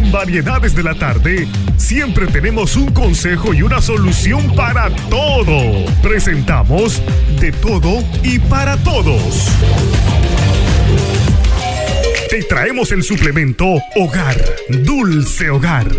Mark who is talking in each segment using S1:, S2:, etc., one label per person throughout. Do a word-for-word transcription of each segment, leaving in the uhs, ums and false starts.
S1: En Variedades de la Tarde, siempre tenemos un consejo y una solución para todo. Presentamos De Todo y Para Todos. Te traemos el suplemento Hogar, Dulce Hogar.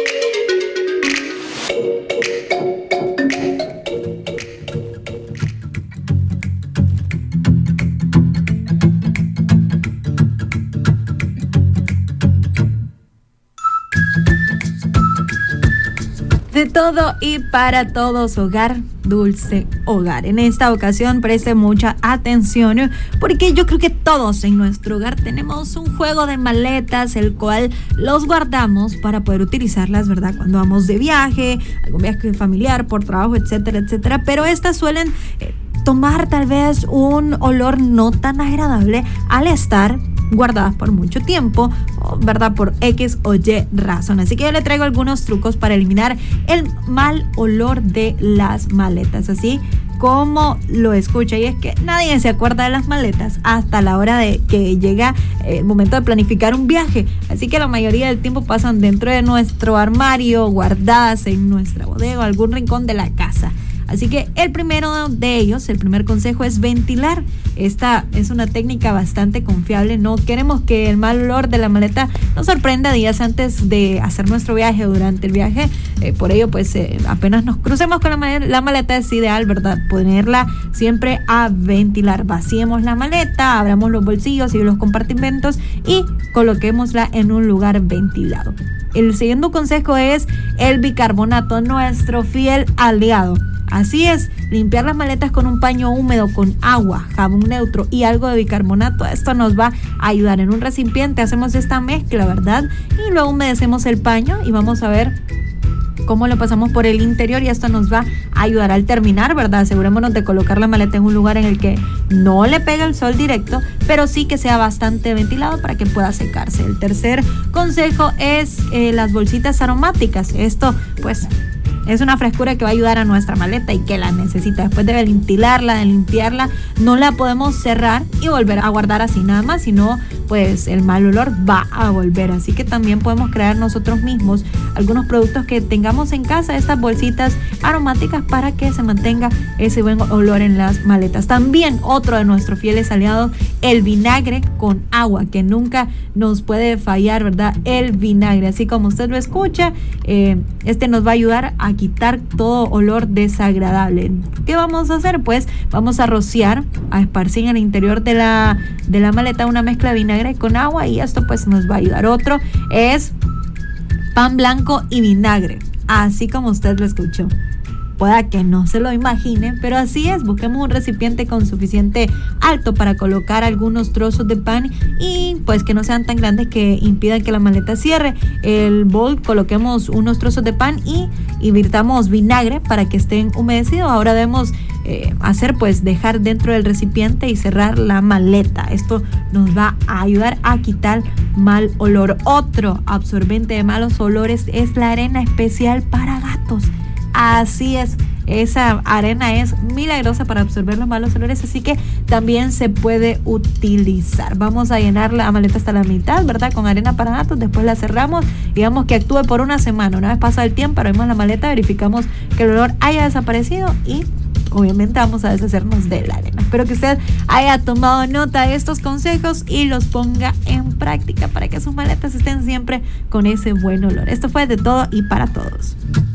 S2: De todo y para todos, Hogar, Dulce Hogar. En esta ocasión preste mucha atención porque yo creo que todos en nuestro hogar tenemos un juego de maletas, el cual los guardamos para poder utilizarlas, ¿verdad? Cuando vamos de viaje, algún viaje familiar, por trabajo, etcétera, etcétera. Pero estas suelen eh, tomar tal vez un olor no tan agradable al estar guardadas por mucho tiempo, ¿verdad? Por X o Y razón. Así que yo le traigo algunos trucos para eliminar el mal olor de las maletas, así como lo escucha. Y es que nadie se acuerda de las maletas hasta la hora de que llega el momento de planificar un viaje. Así que la mayoría del tiempo pasan dentro de nuestro armario, guardadas en nuestra bodega o algún rincón de la casa. Así que el primero de ellos, el primer consejo es ventilar. Esta es una técnica bastante confiable. No queremos que el mal olor de la maleta nos sorprenda días antes de hacer nuestro viaje o durante el viaje. Eh, por ello, pues eh, apenas nos crucemos con la maleta, la maleta es ideal, ¿verdad? Ponerla siempre a ventilar. Vaciemos la maleta, abramos los bolsillos y los compartimentos y coloquémosla en un lugar ventilado. El segundo consejo es el bicarbonato, nuestro fiel aliado. Así es, limpiar las maletas con un paño húmedo con agua, jabón neutro y algo de bicarbonato. Esto nos va a ayudar. En un recipiente hacemos esta mezcla, ¿verdad? Y luego humedecemos el paño y vamos a ver cómo lo pasamos por el interior y esto nos va a ayudar al terminar, ¿verdad? Asegurémonos de colocar la maleta en un lugar en el que no le pegue el sol directo, pero sí que sea bastante ventilado para que pueda secarse. El tercer consejo es eh, las bolsitas aromáticas. Esto, pues, es una frescura que va a ayudar a nuestra maleta y que la necesita. Después de ventilarla, de limpiarla, no la podemos cerrar y volver a guardar así nada más, sino pues el mal olor va a volver. Así que también podemos crear nosotros mismos algunos productos que tengamos en casa, estas bolsitas aromáticas, para que se mantenga ese buen olor en las maletas. También otro de nuestros fieles aliados, el vinagre con agua, que nunca nos puede fallar, ¿verdad? El vinagre, así como usted lo escucha, eh, este nos va a ayudar a quitar todo olor desagradable. ¿Qué vamos a hacer? Pues vamos a rociar, a esparcir en el interior de la, de la maleta una mezcla de vinagre con agua y esto pues nos va a ayudar. Otro es pan blanco y vinagre, así como usted lo escuchó. Pueda que no se lo imagine, pero así es. Busquemos un recipiente con suficiente alto para colocar algunos trozos de pan y pues que no sean tan grandes que impidan que la maleta cierre. El bol, coloquemos unos trozos de pan y, y virtamos vinagre para que estén humedecidos. Ahora debemos eh, hacer pues dejar dentro del recipiente y cerrar la maleta. Esto nos va a ayudar a quitar mal olor. Otro absorbente de malos olores es la arena especial para gatos. Así es, esa arena es milagrosa para absorber los malos olores, así que también se puede utilizar. Vamos a llenar la maleta hasta la mitad, ¿verdad? Con arena para gatos, después la cerramos y digamos que actúe por una semana. Una vez pasado el tiempo, abrimos la maleta, verificamos que el olor haya desaparecido y obviamente vamos a deshacernos de la arena. Espero que usted haya tomado nota de estos consejos y los ponga en práctica para que sus maletas estén siempre con ese buen olor. Esto fue De Todo y Para Todos.